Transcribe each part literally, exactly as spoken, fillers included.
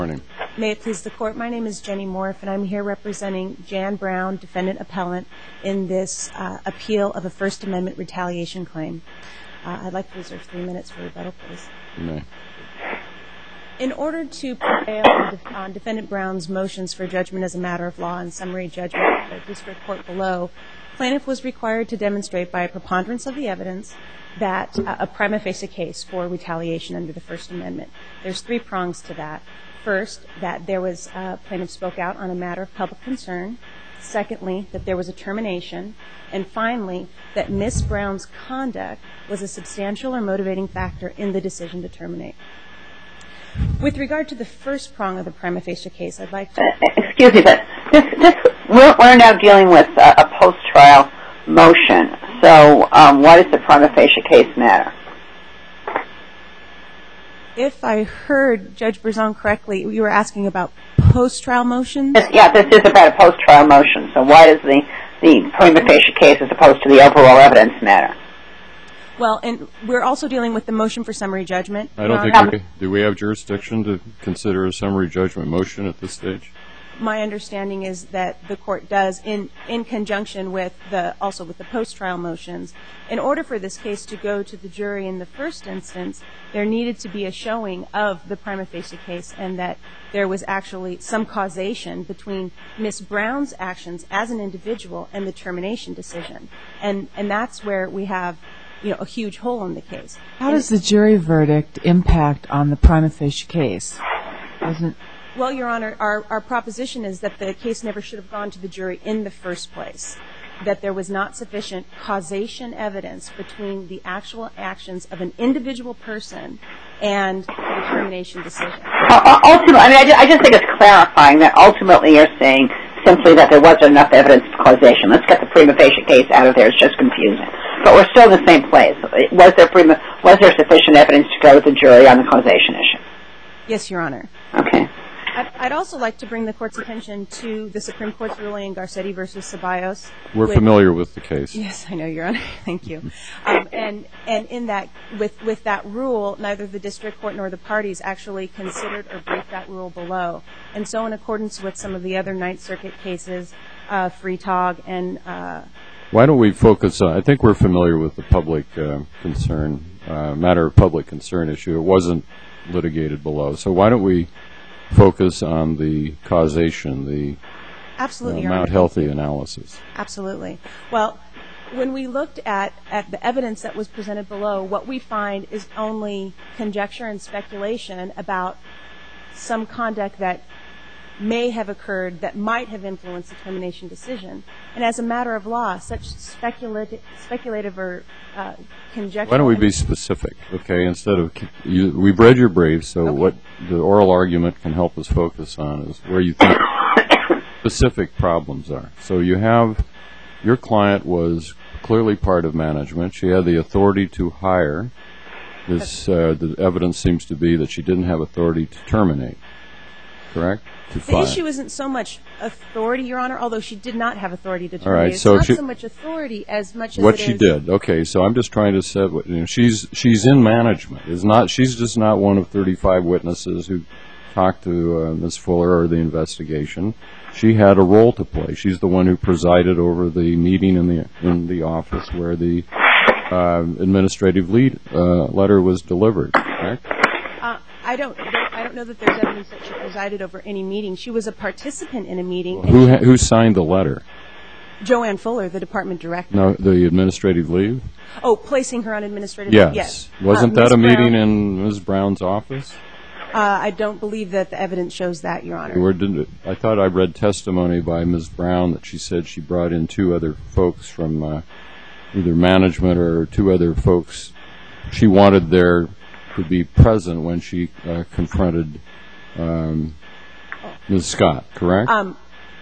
Morning. May it please the Court, my name is Jenny Morf, and I'm here representing Jan Brown, defendant appellant, in this uh, appeal of a First Amendment retaliation claim. Uh, I'd like to reserve three minutes for rebuttal, please. You may. In order to prevail on, def- on Defendant Brown's motions for judgment as a matter of law and summary judgment at the district court below, plaintiff was required to demonstrate by a preponderance of the evidence that uh, a prima facie case for retaliation under the First Amendment. There's three prongs to that. First, that there was uh, plaintiff spoke out on a matter of public concern. Secondly, that there was a termination. And finally, that Miz Brown's conduct was a substantial or motivating factor in the decision to terminate. With regard to the first prong of the prima facie case, I'd like to... Uh, excuse me, but this, this, we're, we're now dealing with uh, a post-trial motion. So um, why does the prima facie case matter? If I heard Judge Berzon correctly, you were asking about post-trial motions? This, yeah, this is about a post-trial motion. So why does the, the prima facie case as opposed to the overall evidence matter? Well, and we're also dealing with the motion for summary judgment. I don't think we, do we have jurisdiction to consider a summary judgment motion at this stage? My understanding is that the court does, in, in conjunction with the, also with the post-trial motions. In order for this case to go to the jury in the first instance, there needed to be a showing of the prima facie case and that there was actually some causation between Miz Brown's actions as an individual and the termination decision. And, and that's where we have, you know, a huge hole in the case. How and does the jury verdict impact on the prima facie case? Doesn't Well, Your Honor, our, our proposition is that the case never should have gone to the jury in the first place, that there was not sufficient causation evidence between the actual actions of an individual person and the termination decision. Uh, ultimately, I mean, I just, I just think it's clarifying that ultimately you're saying simply that there wasn't enough evidence of causation. Let's get the prima facie case out of there. It's just confusing. But we're still in the same place. Was there, prima, was there sufficient evidence to go to the jury on the causation issue? Yes, Your Honor. Okay. I'd also like to bring the Court's attention to the Supreme Court's ruling in Garcetti v. Ceballos. We're which, familiar with the case. Yes, I know, Your Honor. Thank you. Um, and and in that, with, with that rule, neither the district court nor the parties actually considered or briefed that rule below. And so in accordance with some of the other Ninth Circuit cases, uh, Freetag and... Uh, Why don't we focus on, I think we're familiar with the public uh, concern, uh, matter of public concern issue. It wasn't litigated below. So why don't we focus on the causation, the Absolutely, uh, Mount Healthy analysis. Absolutely. Well, when we looked at, at the evidence that was presented below, what we find is only conjecture and speculation about some conduct that may have occurred that might have influenced the termination decision. And as a matter of law, such speculative, speculative or uh, conjecture... Why don't we be specific, okay, instead of... You, we've read your brief, so okay. What the oral argument can help us focus on is where you think specific problems are. So you have... Your client was clearly part of management. She had the authority to hire. This, uh, the evidence seems to be that she didn't have authority to terminate, correct? The issue isn't so much authority, Your Honor, although she did not have authority to terminate. All right, it's so not she, so much authority as much as what it she is did. Okay, so I'm just trying to say, you know, she's she's in management. Is not she's just not one of thirty-five witnesses who talked to uh, Miz Fuller or the investigation. She had a role to play. She's the one who presided over the meeting in the in the office where the uh, administrative lead uh, letter was delivered. Correct? Uh, I don't. I don't know that there's evidence that she presided over any meeting. She was a participant in a meeting. Well, who ha- who signed the letter? Joanne Fuller, the department director. No, the administrative leave? Oh, placing her on administrative yes. leave. Yes. Wasn't uh, that Miz a meeting Brown, in Miz Brown's office? Uh, I don't believe that the evidence shows that, Your Honor. Where did it, I thought I read testimony by Miz Brown that she said she brought in two other folks from uh, either management or two other folks. She wanted there to be present when she uh, confronted um, Miz Scott, correct? Um,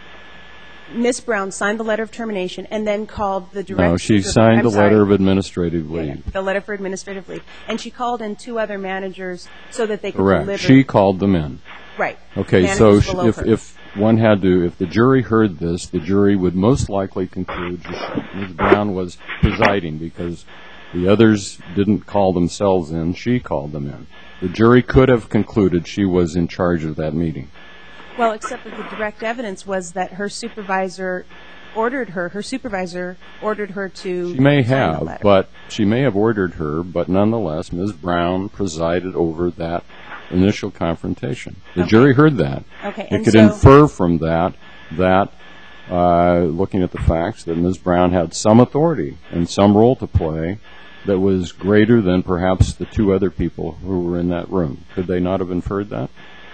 Miz Brown signed the letter of termination and then called the director. No, she signed the letter of administrative leave. Yeah, the letter for administrative leave. And she called in two other managers so that they could correct. deliver. She called them in. Right. Okay, managers so sh- if, her. if one had to, if the jury heard this, the jury would most likely conclude that Miz Brown was presiding because the others didn't call themselves in, she called them in. The jury could have concluded she was in charge of that meeting. Well, except that the direct evidence was that her supervisor ordered her, her supervisor ordered her to She may sign the have, letter. but she may have ordered her, but nonetheless, Miz Brown presided over that initial confrontation. The Okay. jury heard that. Okay, It and could so- infer from that that, uh, looking at the facts, that Miz Brown had some authority and some role to play that was greater than perhaps the two other people who were in that room. Could they not have inferred that?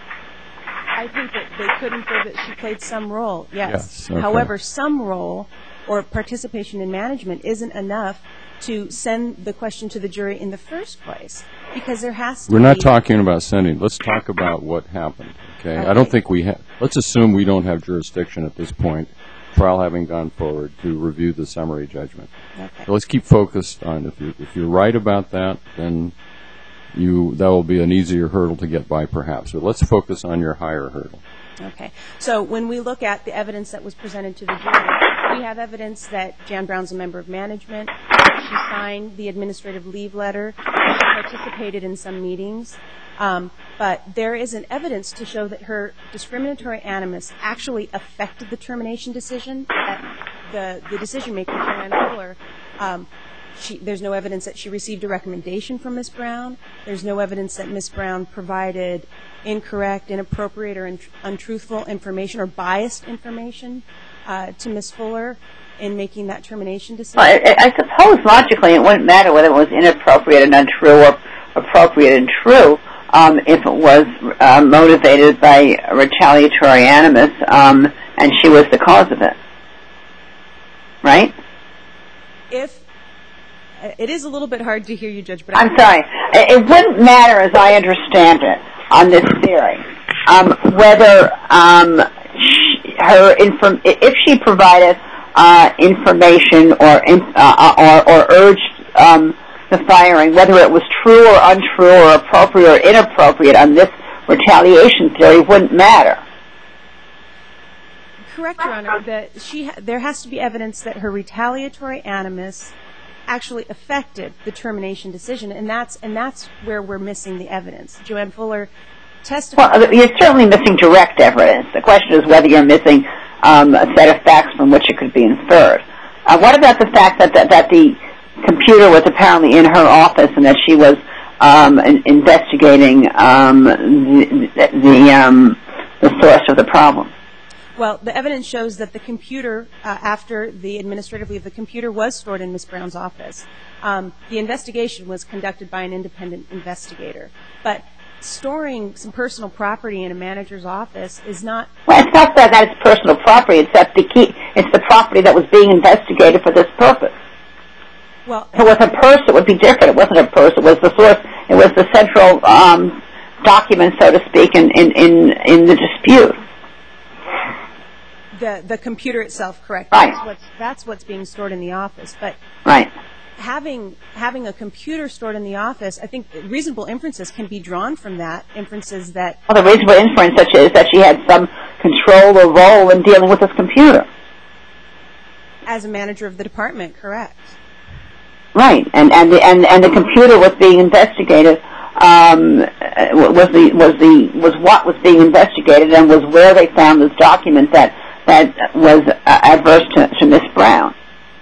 I think that they could infer that she played some role, yes. Yes, okay. However, some role or participation in management isn't enough to send the question to the jury in the first place, because there has to We're be... not talking about sending. Let's talk about what happened, okay? I don't Okay. think we have... Let's assume we don't have jurisdiction at this point, trial having gone forward, to review the summary judgment. Okay. So let's keep focused on, if you're, if you're right about that, then you that will be an easier hurdle to get by, perhaps. But let's focus on your higher hurdle. Okay. So when we look at the evidence that was presented to the jury, we have evidence that Jan Brown's a member of management. She signed the administrative leave letter. She participated in some meetings. Um, but there isn't evidence to show that her discriminatory animus actually affected the termination decision. That the, the decision maker, Joanne Fuller, um, She, there's no evidence that she received a recommendation from Miz Brown. There's no evidence that Miz Brown provided incorrect, inappropriate, or untruthful information or biased information uh, to Miz Fuller in making that termination decision. Well, I, I suppose logically it wouldn't matter whether it was inappropriate and untrue or appropriate and true um, if it was uh, motivated by retaliatory animus um, and she was the cause of it. Right? If It is a little bit hard to hear you, Judge, but I'm sorry. It, it wouldn't matter, as I understand it, on this theory, um, whether um, she, her inform if she provided uh, information or in, uh, or, or urged um, the firing, whether it was true or untrue or appropriate or inappropriate on this retaliation theory, wouldn't matter. correct, Your Honor, that she ha- there has to be evidence that her retaliatory animus actually affected the termination decision, and that's and that's where we're missing the evidence. Joanne Fuller testified. Well, you're certainly missing direct evidence. The question is whether you're missing um, a set of facts from which it could be inferred. Uh, what about the fact that, that that the computer was apparently in her office and that she was um, in, investigating um, the the, um, the source of the problem? Well, the evidence shows that the computer, uh, after the administrative leave, the computer was stored in Miz Brown's office. Um, the investigation was conducted by an independent investigator. But storing some personal property in a manager's office is not... Well, it's not that, that it's personal property. It's that the key, it's the property that was being investigated for this purpose. Well, If it was a purse, it would be different. It wasn't a purse. It was the source. It was the central um, document, so to speak, in, in, in, in the dispute. the the computer itself, correct? Right. That's what's, that's what's being stored in the office. But Right. having having a computer stored in the office, I think reasonable inferences can be drawn from that. Inferences that Well, the reasonable inference such is that she had some control or role in dealing with this computer. as a manager of the department, correct? Right, and and the and, and the computer was being investigated. Um, was the was the was what was being investigated, and was where they found this document that that was uh, adverse to, to Miss Brown.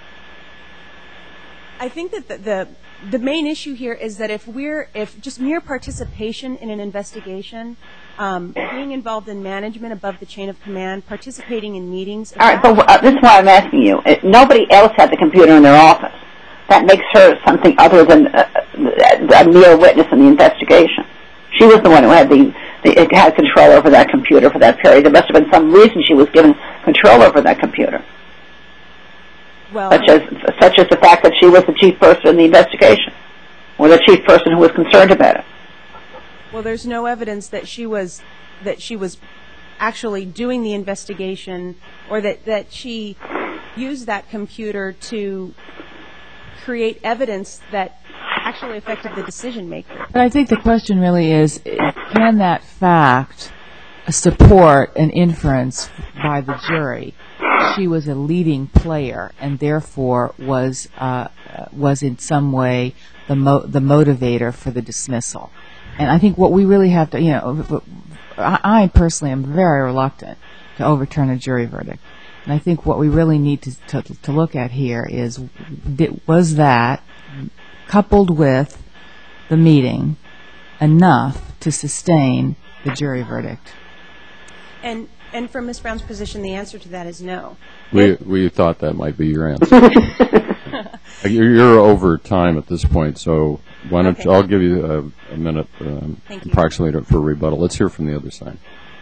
I think that the, the the main issue here is that if we're if just mere participation in an investigation, um, being involved in management above the chain of command, participating in meetings. All right, but uh, this is why I'm asking you. It, nobody else had the computer in their office. That makes her something other than uh, a mere witness in the investigation. She was the one who had the, the had control over that computer for that period. There must have been some reason she was given control over that computer, Well, such as such as the fact that she was the chief person in the investigation, or the chief person who was concerned about it. well, there's no evidence that she was that she was actually doing the investigation, or that that she used that computer to create evidence that actually affected the decision maker. But I think the question really is, can that fact support an inference by the jury? She was a leading player and therefore was uh, was in some way the mo- the motivator for the dismissal. And I think what we really have to, you know, I, I personally am very reluctant to overturn a jury verdict. And I think what we really need to, to, to look at here is, did, was that, coupled with the meeting, enough to sustain the jury verdict? And and from Miz Brown's position, the answer to that is no. We we thought that might be your answer. you're, you're over time at this point, so why don't okay. you, I'll give you a, a minute, um, approximately, for rebuttal. Let's hear from the other side.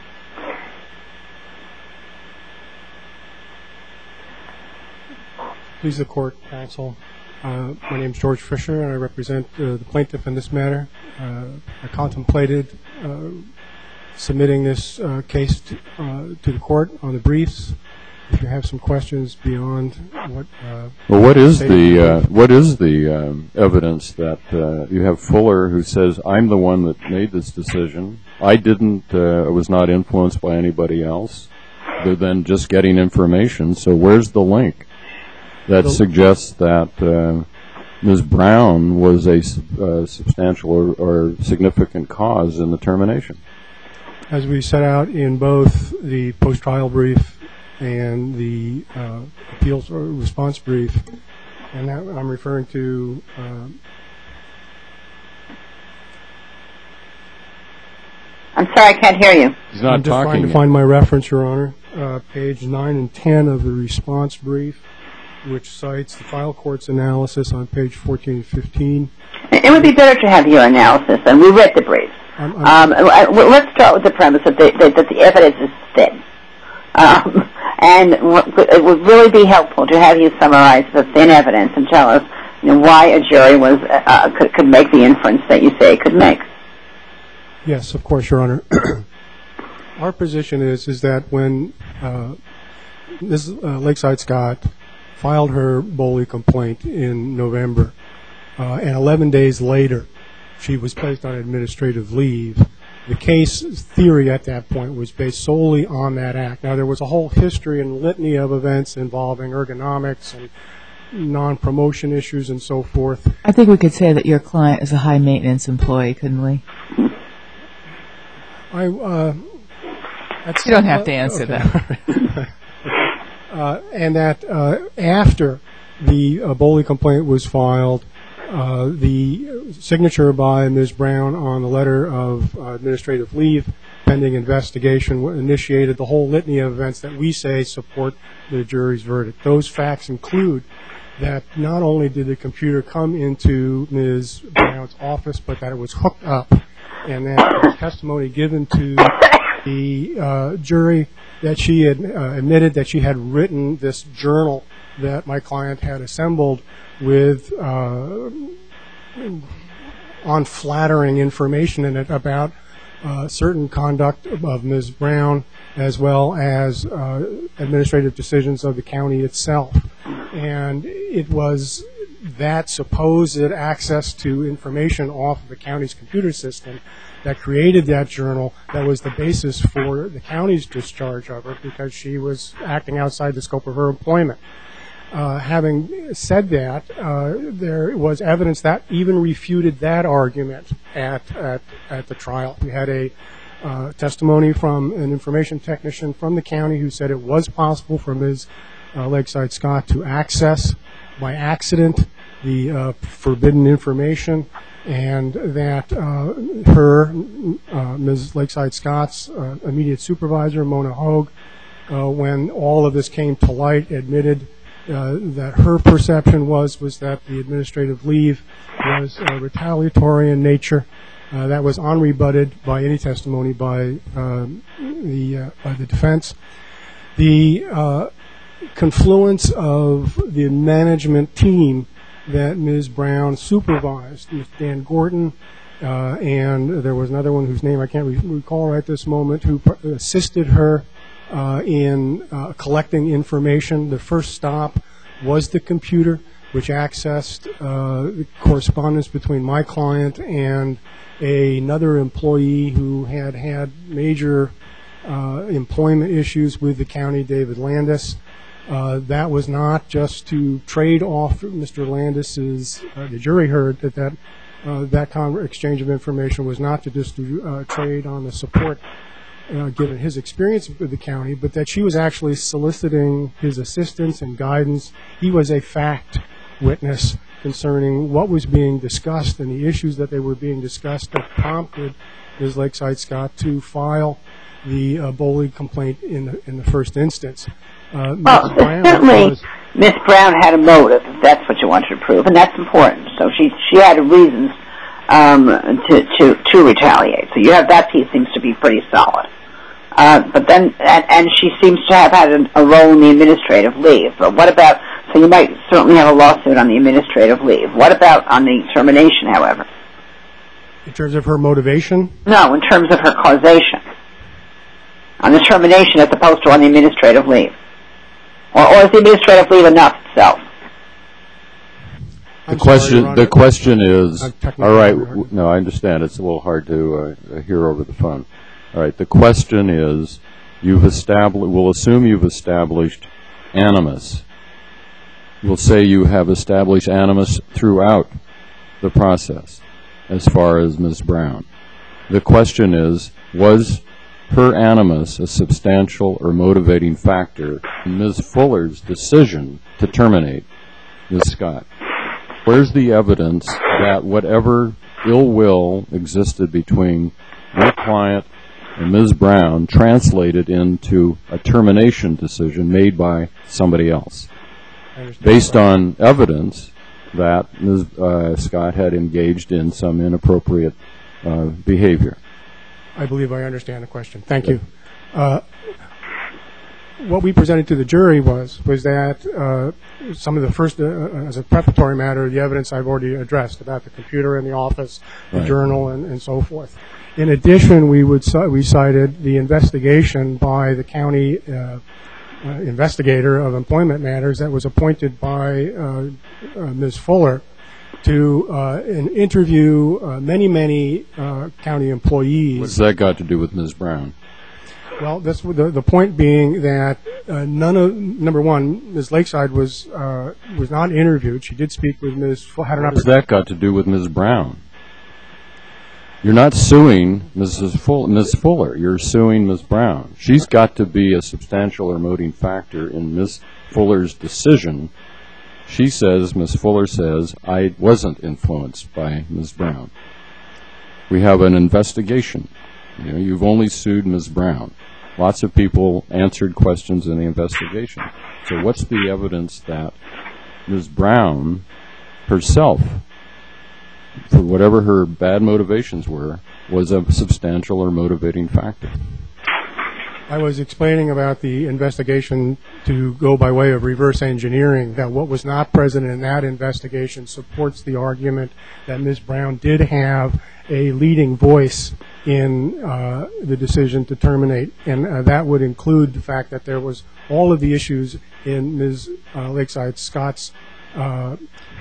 Please, the court, counsel. Uh, my name is George Fisher, and I represent uh, the plaintiff in this matter. Uh, I contemplated uh, submitting this uh, case to, uh, to the court on the briefs. If you have some questions beyond what. Uh, well, what is the uh, what is the um, evidence that uh, you have Fuller who says, "I'm the one that made this decision. I didn't. Uh, was not influenced by anybody else, other than just getting information." So where's the link that suggests that uh, Miz Brown was a uh, substantial or, or significant cause in the termination? As we set out in both the post-trial brief and the uh, appeals or response brief, and that I'm referring to uh, I'm sorry, I can't hear you. He's not I'm just talking trying to yet. find my reference, Your Honor. Uh, page nine and ten of the response brief, which cites the trial court's analysis on page fourteen and fifteen. It would be better to have your analysis, and we read the brief. I'm, I'm, um, well, let's start with the premise that the, that, that the evidence is thin. Um, and it would really be helpful to have you summarize the thin evidence and tell us, you know, why a jury was uh, could, could make the inference that you say it could make. Yes, of course, Your Honor. Our position is is that when uh, Miz Uh, Lakeside Scott filed her Boley complaint in November, uh, and eleven days later, she was placed on administrative leave. The case theory at that point was based solely on that act. Now, there was a whole history and litany of events involving ergonomics and non-promotion issues and so forth. I think we could say that your client is a high-maintenance employee, couldn't we? I, uh, that's, You don't have to uh, answer okay. that. uh, and that uh, after the uh, Boley complaint was filed, uh, the signature by Miz Brown on the letter of uh, administrative leave pending investigation initiated the whole litany of events that we say support the jury's verdict. Those facts include that not only did the computer come into Miz Brown's office, but that it was hooked up, and that there was testimony given to the uh, jury that she had uh, admitted that she had written this journal that my client had assembled with uh, unflattering information in it about uh, certain conduct of Miz Brown, as well as uh, administrative decisions of the county itself. And it was that supposed access to information off of the county's computer system that created that journal that was the basis for the county's discharge of her, because she was acting outside the scope of her employment. Uh, having said that, uh, there was evidence that even refuted that argument at at, at the trial. We had a uh, testimony from an information technician from the county who said it was possible for Miz Uh, Lakeside Scott to access by accident the uh, forbidden information, and that uh, her, uh, Miz Lakeside Scott's uh, immediate supervisor, Mona Hogue, uh, when all of this came to light, admitted uh, that her perception was was that the administrative leave was uh, retaliatory in nature. Uh, that was unrebutted by any testimony by uh, the uh, by the defense. The uh, confluence of the management team that Miz Brown supervised, with Dan Gordon, uh, and there was another one whose name I can't re- recall right this moment, who pr- assisted her uh, in uh, collecting information. The first stop was the computer, which accessed uh, the correspondence between my client and a, another employee who had had major uh, employment issues with the county, David Landis. Uh, that was not just to trade off Mister Landis's, uh, the jury heard that that uh, that con- exchange of information was not to just uh, trade on the support uh, given his experience with the county, but that she was actually soliciting his assistance and guidance. He was a fact witness concerning what was being discussed and the issues that they were being discussed that prompted Miz Lakeside Scott to file the uh, Boley complaint in the, in the first instance. Uh, well, certainly was, Miss Brown had a motive, if that's what you wanted to prove, and that's important. So she she had reasons um, to, to to retaliate. So you have that piece seems to be pretty solid. Uh, but then, and, and she seems to have had a, a role in the administrative leave. But what about, so you might certainly have a lawsuit on the administrative leave. What about on the termination, however? In terms of her motivation? No, in terms of her causation. On the termination as opposed to on the administrative leave. Or, or is the administrative leave enough itself? The question, the question is, all right, w- no, I understand. It's a little hard to uh, hear over the phone. All right, the question is, you've established, we'll assume you've established animus. We'll say you have established animus throughout the process as far as Miz Brown. The question is, was her animus a substantial or motivating factor in Miz Fuller's decision to terminate Miz Scott? Where's the evidence that whatever ill will existed between your client and Miz Brown translated into a termination decision made by somebody else, based on evidence that Miz Uh, Scott had engaged in some inappropriate uh, behavior? I believe I understand the question. Thank you. Uh, what we presented to the jury was was that uh, some of the first, uh, as a preparatory matter, the evidence I've already addressed about the computer in the office, the right. journal, and, and so forth. In addition, we would we cited the investigation by the county uh, uh, investigator of employment matters that was appointed by uh, uh, Miz Fuller to uh, an interview uh, many, many uh, county employees. What's that got to do with Miz Brown? Well, that's the the point being that uh, none of number one, Miz Lakeside was uh, was not interviewed. She did speak with Miz Fuller. Had an What's that got to do with Miz Brown? You're not suing Missus Fuller, Miz Fuller. You're suing Miz Brown. She's got to be a substantial or motivating factor in Miz Fuller's decision. She says, Miz Fuller says, I wasn't influenced by Miz Brown. We have an investigation. You know, you've only sued Miz Brown. Lots of people answered questions in the investigation. So what's the evidence that Miz Brown herself, for whatever her bad motivations were, was a substantial or motivating factor? I was explaining about the investigation to go by way of reverse engineering, that what was not present in that investigation supports the argument that Miz Brown did have a leading voice in uh, the decision to terminate, and uh, that would include the fact that there was all of the issues in Miz Uh, Lakeside Scott's uh,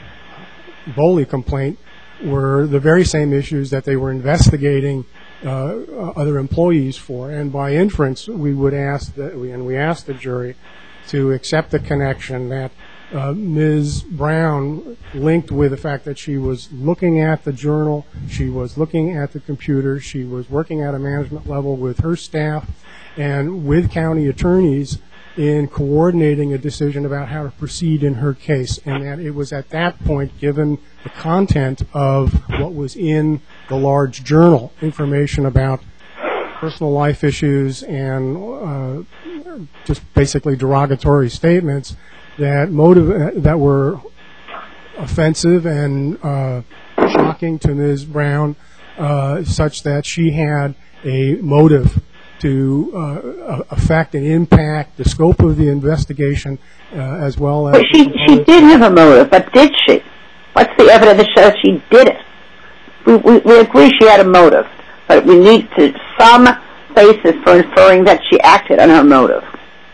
Boley complaint were the very same issues that they were investigating uh, other employees for, and by inference, we would ask that, we, and we asked the jury to accept the connection that uh, Miz Brown linked with the fact that she was looking at the journal, she was looking at the computer, she was working at a management level with her staff and with county attorneys in coordinating a decision about how to proceed in her case, and that it was at that point, given the content of what was in the large journal, information about personal life issues and uh, just basically derogatory statements that motive that were offensive and uh, shocking to Miz Brown, uh, such that she had a motive to uh, affect and impact the scope of the investigation, uh, as well as... But she, she did have a motive, but did she? What's the evidence that shows she did it? We, we, we agree she had a motive, but we need to some basis for inferring that she acted on her motive.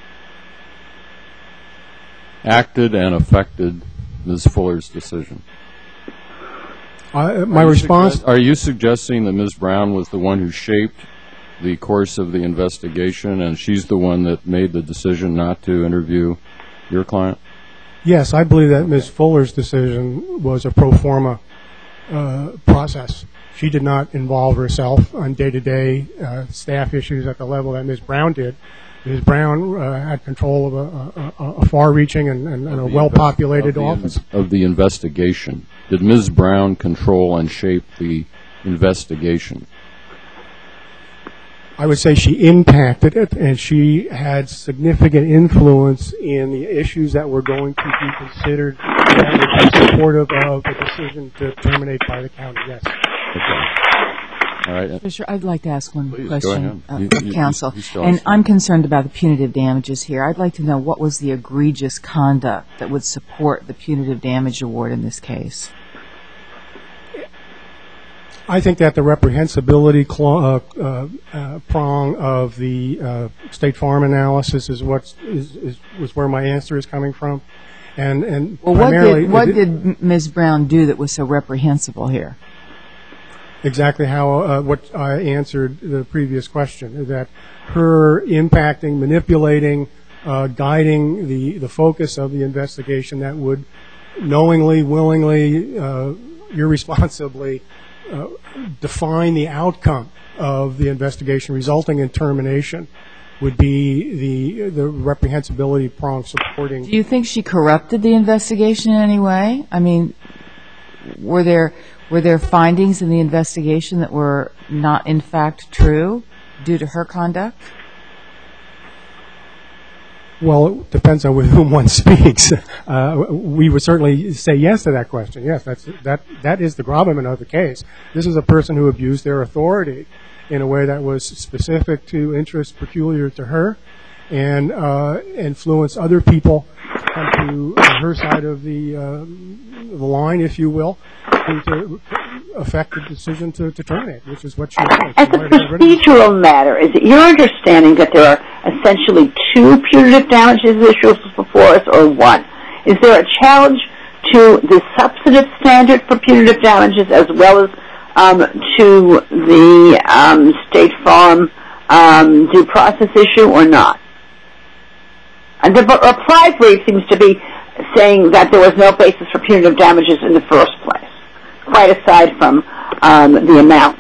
Acted and affected Miz Fuller's decision. Uh, my are response... Suggest, are you suggesting that Miz Brown was the one who shaped the course of the investigation, and she's the one that made the decision not to interview your client? Yes, I believe that Miz Fuller's decision was a pro forma uh, process. She did not involve herself on day-to-day uh, staff issues at the level that Miz Brown did. Miz Brown uh, had control of a, a, a far-reaching and, and, and a well-populated of office. In, of the investigation. Did Miz Brown control and shape the investigation? I would say she impacted it, and she had significant influence in the issues that were going to be considered that would be supportive of the decision to terminate by the county, yes. Okay. All right. Fisher, I'd like to ask one Please, question, go uh, you, you, counsel. You, you and I'm concerned about the punitive damages here. I'd like to know what was the egregious conduct that would support the punitive damage award in this case. I think that the reprehensibility cl- uh, uh, uh, prong of the uh, State Farm analysis is what is, is was where my answer is coming from, and and well, what primarily did what it, did Miz Brown do that was so reprehensible here? Exactly how uh, what I answered the previous question, that her impacting, manipulating, uh, guiding the the focus of the investigation that would knowingly, willingly, uh, irresponsibly Uh, define the outcome of the investigation resulting in termination would be the the reprehensibility prong supporting. Do you think she corrupted the investigation in any way? I mean, were there were there findings in the investigation that were not in fact true due to her conduct? Well, it depends on with whom one speaks. Uh, we would certainly say yes to that question. Yes, that's, that that is the gravamen of the case. This is a person who abused their authority in a way that was specific to interests peculiar to her, and uh, influenced other people to come to her side of the uh, the line, if you will, to, to affect the decision to, to terminate, which is what she did. As a procedural matter, is it your understanding that there are essentially two punitive damages issues before us, or one? Is there a challenge to the substantive standard for punitive damages as well as um, to the um, State Farm um, due process issue, or not? And the reply brief seems to be saying that there was no basis for punitive damages in the first place, quite aside from um, the amount.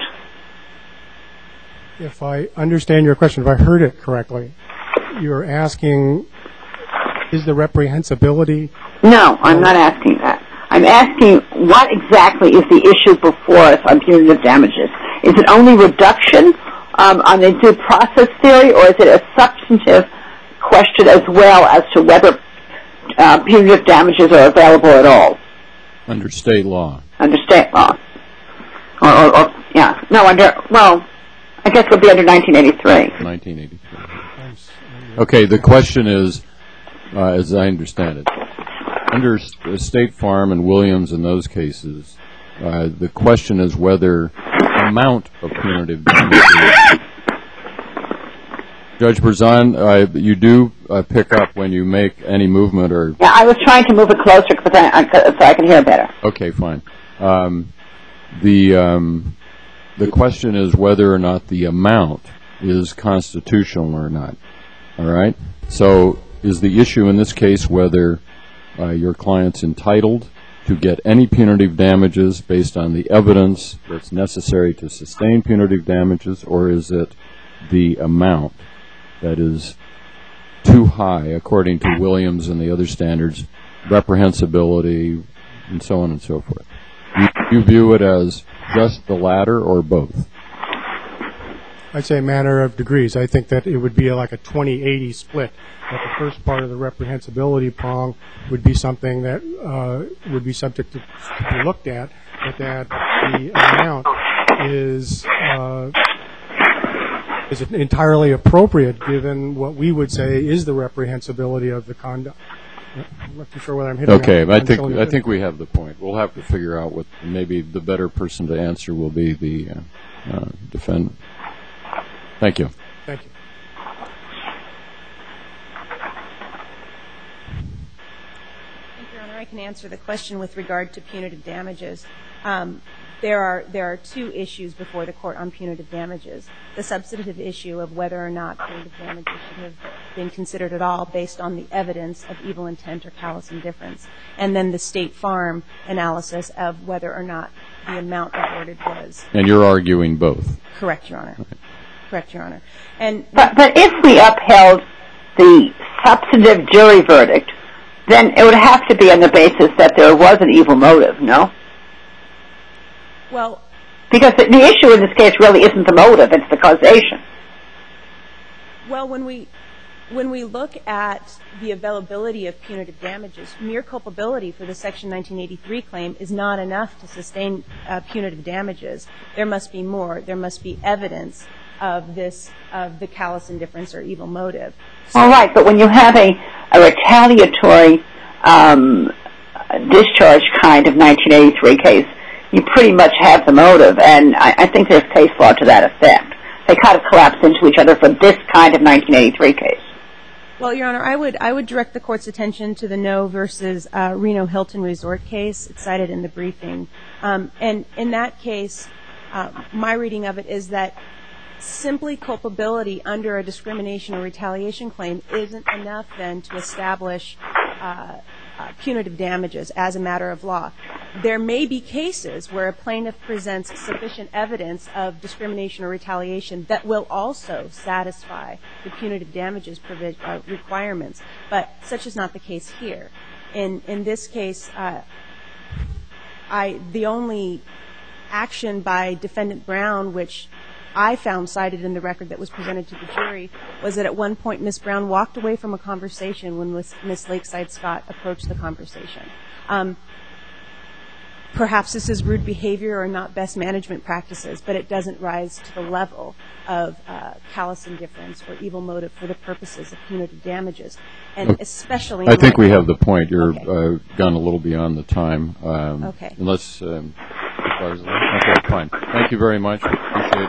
If I understand your question, if I heard it correctly, you're asking, is the reprehensibility? No, I'm not asking that. I'm asking what exactly is the issue before us on punitive damages? Is it only reduction um, on the due process theory, or is it a substantive question as well as to whether uh, punitive damages are available at all? Under state law. Under state law. Or, or, or yeah. No, under, well, I guess it would be under nineteen eighty-three. nineteen eighty-three. Okay, the question is, uh, as I understand it, under State Farm and Williams in those cases, uh, the question is whether amount of punitive damages. Judge Berzon, uh, you do uh, pick up when you make any movement or... Yeah, I was trying to move it closer because I, I, so I can hear better. Okay, fine. Um, the um, the question is whether or not the amount is constitutional or not. All right? So is the issue in this case whether uh, your client's entitled to get any punitive damages based on the evidence that's necessary to sustain punitive damages, or is it the amount that is too high according to Williams and the other standards, reprehensibility, and so on and so forth? You, you view it as just the latter or both? I'd say a matter of degrees. I think that it would be like a twenty eighty split. That the first part of the reprehensibility prong would be something that uh, would be subject to, to be looked at, but that the amount is uh, is entirely appropriate given what we would say is the reprehensibility of the conduct. I'm not too sure whether I'm hitting. Okay, that. I I'm think showing I it. think we have the point. We'll have to figure out what maybe the better person to answer will be the uh, uh, defendant. Thank you. Thank you. Thank you, Your Honor. I can answer the question with regard to punitive damages. Um, there are there are two issues before the court on punitive damages. The substantive issue of whether or not punitive damages should have been considered at all based on the evidence of evil intent or callous indifference. And then the State Farm analysis of whether or not the amount awarded was. And you're arguing both? Correct, Your Honor. Okay. Correct, Your Honor. And but, but if we upheld the substantive jury verdict, then it would have to be on the basis that there was an evil motive, no? Well, because the, the issue in this case really isn't the motive, it's the causation. Well, when we when we look at the availability of punitive damages, mere culpability for the Section nineteen eighty-three claim is not enough to sustain uh, punitive damages. There must be more. There must be evidence of this, of the callous indifference or evil motive. So, all right, but when you have a, a retaliatory um, discharge kind of nineteen eighty-three case, you pretty much have the motive, and I, I think there's case law to that effect. They kind of collapse into each other for this kind of nineteen eighty-three case. Well, Your Honor, I would I would direct the Court's attention to the No versus uh, Reno Hilton Resort case. It's cited in the briefing. Um, and in that case, uh, my reading of it is that simply culpability under a discrimination or retaliation claim isn't enough then to establish uh, uh, punitive damages as a matter of law. There may be cases where a plaintiff presents sufficient evidence of discrimination or retaliation that will also satisfy the punitive damages provi- uh, requirements, but such is not the case here. In in this case, uh, I the only action by Defendant Brown, which I found cited in the record that was presented to the jury, was that at one point Miz Brown walked away from a conversation when Miz Lakeside Scott approached the conversation. Um, perhaps this is rude behavior or not best management practices, but it doesn't rise to the level of uh, callous indifference or evil motive for the purposes of punitive damages, and okay. especially. I think we have the point. You're okay. uh, gone a little beyond the time. Um, okay. Unless. Um, Okay, fine. Thank you very much. Appreciate